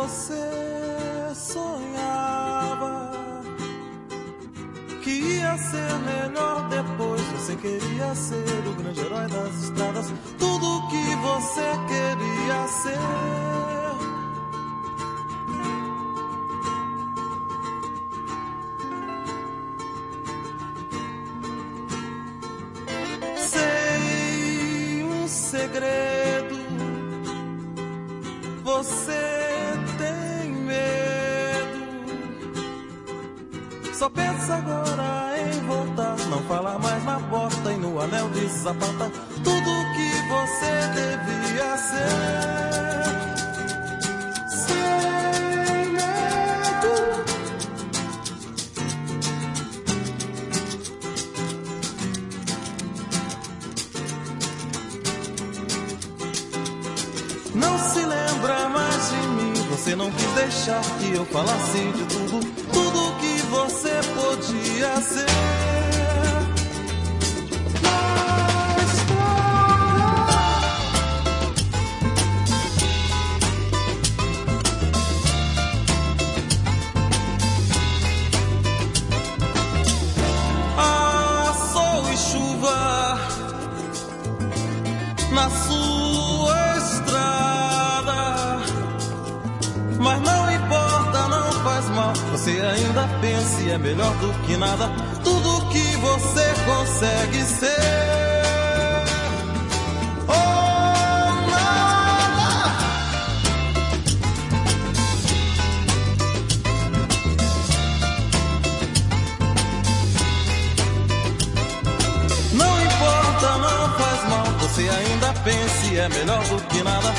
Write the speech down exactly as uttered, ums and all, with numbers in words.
você sonhava que ia ser melhor depois. Você queria ser o grande herói das estradas, tudo que você queria ser. Sei um segredo, você tem medo, só pensa agora em voltar, não fala mais na porta e no anel de sapata, tudo que você devia ser. Sem medo, não se lembra mais de mim, você não quis deixar que eu falasse de tudo, tudo que você podia ser. Ah, sol e chuva na sua estrada, mas não importa, não faz mal, você ainda pensa e é melhor do que nada, tudo que você consegue ser. Oh, nada. Não importa, não faz mal, você ainda pensa e é melhor do que nada,